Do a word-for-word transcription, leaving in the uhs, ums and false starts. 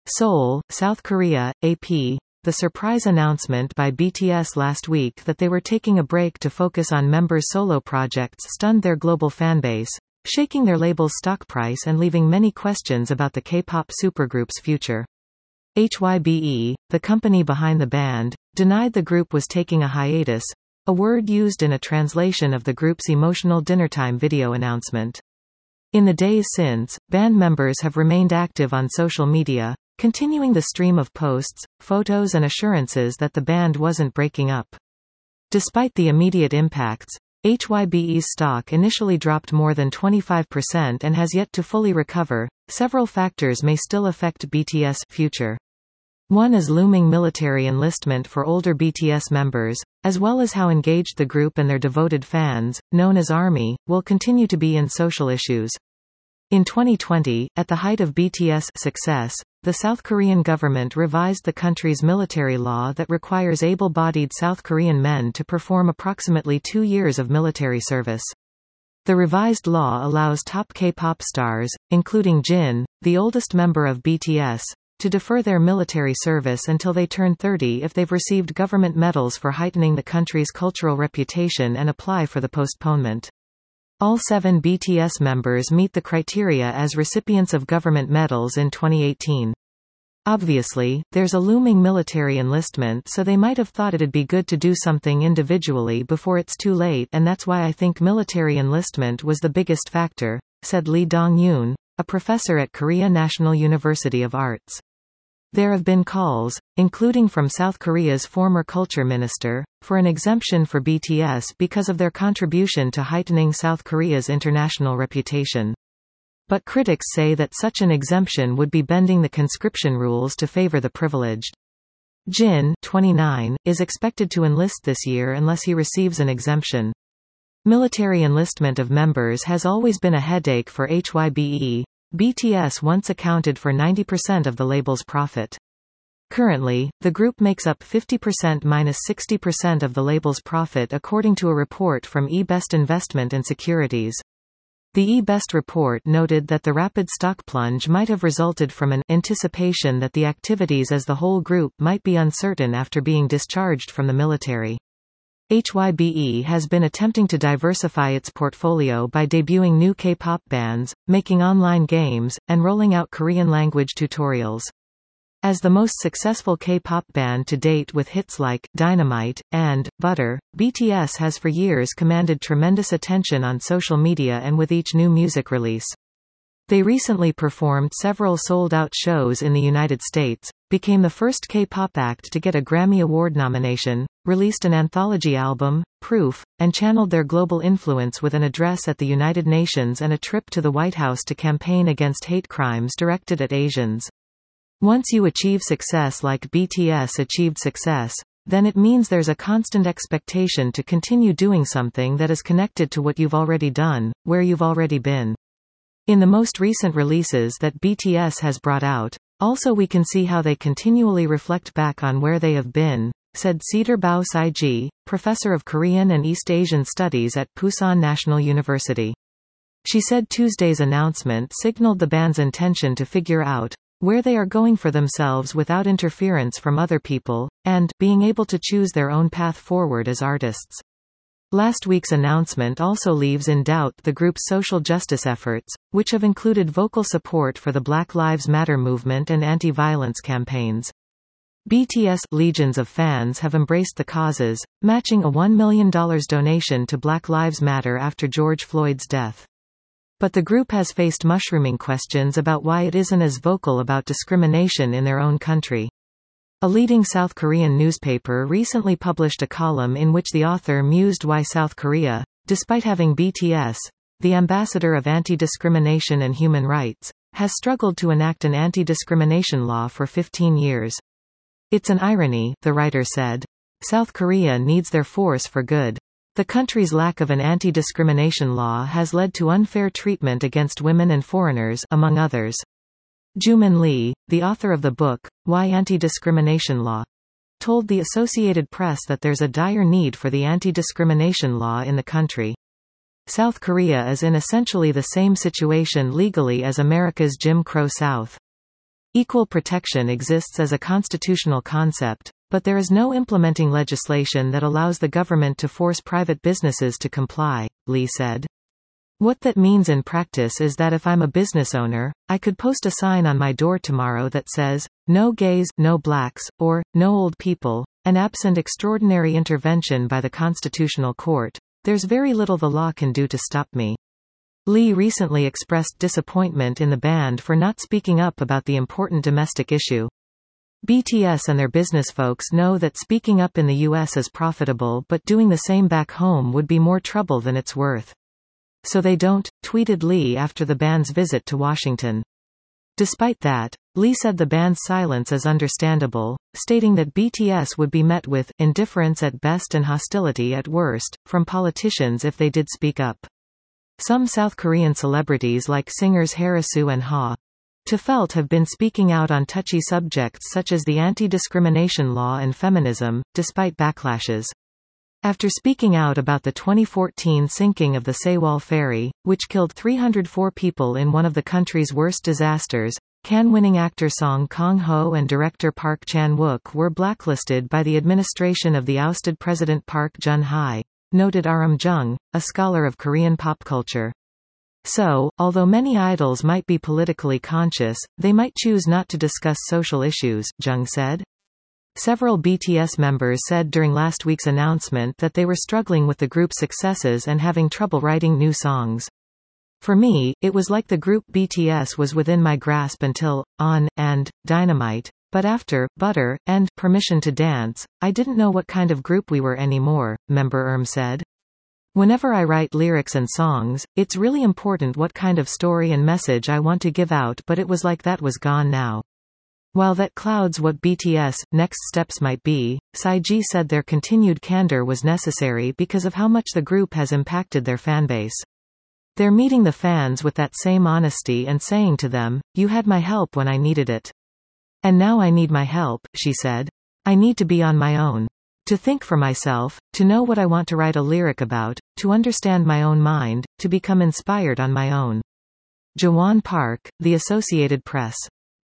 Seoul, South Korea, A P. The surprise announcement by B T S last week that they were taking a break to focus on members' solo projects stunned their global fanbase, shaking their label's stock price and leaving many questions about the K-pop supergroup's future. H Y B E, the company behind the band, denied the group was taking a hiatus, a word used in a translation of the group's emotional dinnertime video announcement. In the days since, band members have remained active on social media, continuing the stream of posts, photos and assurances that the band wasn't breaking up. Despite the immediate impacts, H Y B E's stock initially dropped more than twenty-five percent and has yet to fully recover. Several factors may still affect B T S' future. One is looming military enlistment for older B T S members, as well as how engaged the group and their devoted fans, known as ARMY, will continue to be in social issues. In twenty twenty, at the height of B T S' success, the South Korean government revised the country's military law that requires able-bodied South Korean men to perform approximately two years of military service. The revised law allows top K-pop stars, including Jin, the oldest member of B T S, to defer their military service until they turn thirty if they've received government medals for heightening the country's cultural reputation and apply for the postponement. All seven B T S members meet the criteria as recipients of government medals in twenty eighteen. Obviously, there's a looming military enlistment, so they might have thought it'd be good to do something individually before it's too late, and that's why I think military enlistment was the biggest factor, said Lee Dong-yoon, a professor at Korea National University of Arts. There have been calls, including from South Korea's former culture minister, for an exemption for B T S because of their contribution to heightening South Korea's international reputation. But critics say that such an exemption would be bending the conscription rules to favor the privileged. Jin, twenty-nine, is expected to enlist this year unless he receives an exemption. Military enlistment of members has always been a headache for H Y B E. B T S once accounted for ninety percent of the label's profit. Currently, the group makes up fifty percent minus sixty percent of the label's profit according to a report from eBest Investment and Securities. The eBest report noted that the rapid stock plunge might have resulted from an anticipation that the activities as the whole group might be uncertain after being discharged from the military. H Y B E has been attempting to diversify its portfolio by debuting new K-pop bands, making online games, and rolling out Korean-language tutorials. As the most successful K-pop band to date with hits like Dynamite and Butter, B T S has for years commanded tremendous attention on social media and with each new music release. They recently performed several sold-out shows in the United States, became the first K-pop act to get a Grammy Award nomination, released an anthology album, Proof, and channeled their global influence with an address at the United Nations and a trip to the White House to campaign against hate crimes directed at Asians. Once you achieve success like B T S achieved success, then it means there's a constant expectation to continue doing something that is connected to what you've already done, where you've already been. In the most recent releases that B T S has brought out, also we can see how they continually reflect back on where they have been, said Cedar Bao Saiji, professor of Korean and East Asian Studies at Pusan National University. She said Tuesday's announcement signaled the band's intention to figure out where they are going for themselves without interference from other people, and being able to choose their own path forward as artists. Last week's announcement also leaves in doubt the group's social justice efforts, which have included vocal support for the Black Lives Matter movement and anti-violence campaigns. B T S legions of fans have embraced the causes, matching a one million dollar donation to Black Lives Matter after George Floyd's death. But the group has faced mushrooming questions about why it isn't as vocal about discrimination in their own country. A leading South Korean newspaper recently published a column in which the author mused why South Korea, despite having B T S, the ambassador of anti-discrimination and human rights, has struggled to enact an anti-discrimination law for fifteen years. It's an irony, the writer said. South Korea needs their force for good. The country's lack of an anti-discrimination law has led to unfair treatment against women and foreigners, among others. Jumin Lee, the author of the book, Why Anti-Discrimination Law, told the Associated Press that there's a dire need for the anti-discrimination law in the country. South Korea is in essentially the same situation legally as America's Jim Crow South. Equal protection exists as a constitutional concept, but there is no implementing legislation that allows the government to force private businesses to comply, Lee said. What that means in practice is that if I'm a business owner, I could post a sign on my door tomorrow that says, "No gays, no blacks," or, "No old people," and absent extraordinary intervention by the Constitutional Court, there's very little the law can do to stop me. Lee recently expressed disappointment in the band for not speaking up about the important domestic issue. B T S and their business folks know that speaking up in the U S is profitable, but doing the same back home would be more trouble than it's worth. So they don't, tweeted Lee after the band's visit to Washington. Despite that, Lee said the band's silence is understandable, stating that B T S would be met with indifference at best and hostility at worst from politicians if they did speak up. Some South Korean celebrities like singers Harasu and Ha Tefelt have been speaking out on touchy subjects such as the anti-discrimination law and feminism, despite backlashes. After speaking out about the twenty fourteen sinking of the Sewol ferry, which killed three hundred four people in one of the country's worst disasters, Cannes-winning actor Song Kang-ho and director Park Chan-wook were blacklisted by the administration of the ousted President Park Geun-hye, noted Aram Jung, a scholar of Korean pop culture. So, although many idols might be politically conscious, they might choose not to discuss social issues, Jung said. Several B T S members said during last week's announcement that they were struggling with the group's successes and having trouble writing new songs. For me, it was like the group B T S was within my grasp until On and Dynamite, but after Butter and Permission to Dance, I didn't know what kind of group we were anymore, member Erm said. Whenever I write lyrics and songs, it's really important what kind of story and message I want to give out, but it was like that was gone now. While that clouds what B T S' next steps might be, Saiji said their continued candor was necessary because of how much the group has impacted their fanbase. They're meeting the fans with that same honesty and saying to them, "You had my help when I needed it. And now I need my help," she said. "I need to be on my own. To think for myself, to know what I want to write a lyric about, to understand my own mind, to become inspired on my own." Jawan Park, The Associated Press.